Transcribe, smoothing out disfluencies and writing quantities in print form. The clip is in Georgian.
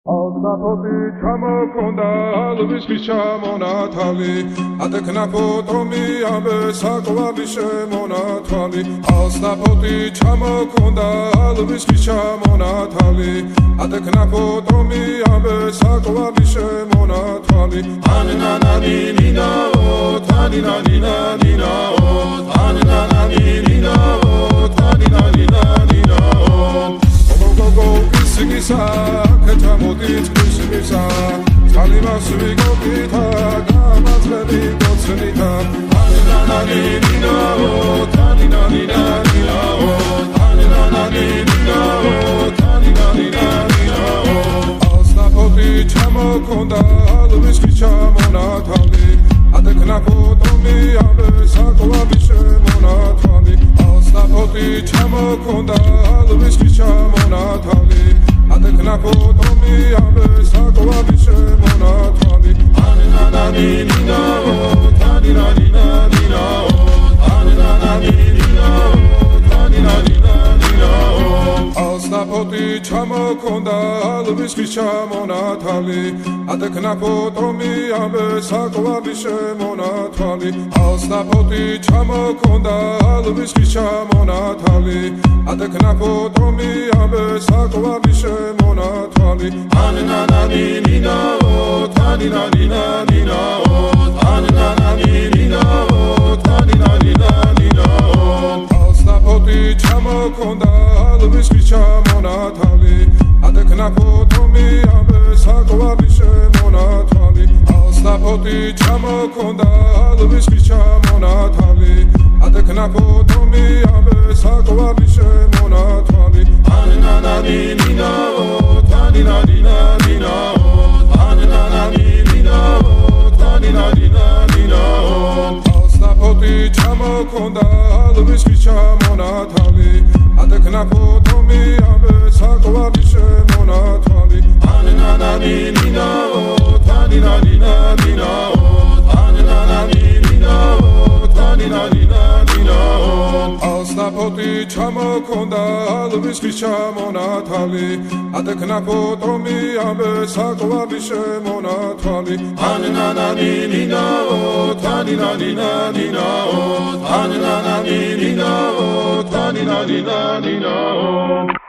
Alnapoti ჩამოქონდა ალვის ჩამონათალი ატეკნა ფოტომი ამბე საკვარი შემონათვალი ალნაპoti ჩამოქონდა ალვის ჩამონათალი ატეკნა ფოტომი ამბე საკვარი შემონათვალი ანანანინინაო თანინანინანინაო ანანანინინაო თანინანინანინაო გოგო კისგისა Ketamodit kusimisa Talima suvigopita Gamazvedi gotsunita Aninananinina o Taninanina o Aninananina o Taninanina o Alsnapoti chamokonda Alviski chamonatali Adekna potomi ambe Sakovavi shemonatali Alsnapoti chamokonda Alviski chamonatali Adekna potomi ambe sakovavi shemonatali Aninananina o taninanina o Aninananina o taninanina o Alsnapoti chamokonda alviski chamonatali Adekna potomi ambe sakovavi shemonatali Alsnapoti chamokonda alviski chamonatali Adekna potomi ambe sakovavi shemonatali Aninananina o taninanina o Aninananina o taninanina o Alsnapoti chamokonda alviski chamonatali Adekna potomi ambe sakovavi shemonatali Alsnapoti chamokonda alviski chamonatali Adekna potomi ambe sakovavi shemonatali Aninananina o taninanina o Aninananina o taninanina o Alsnapoti chamokonda alviski chamonatali Adekna potomi ambe sakovavi shemonatali Aninananina o taninanina o Aninananina o taninanina o Alsnapoti chamokonda alviski chamonatali Adekna potomi ambe sakovavi shemonatali Aninananina o taninanina o Aninananina o taninanina o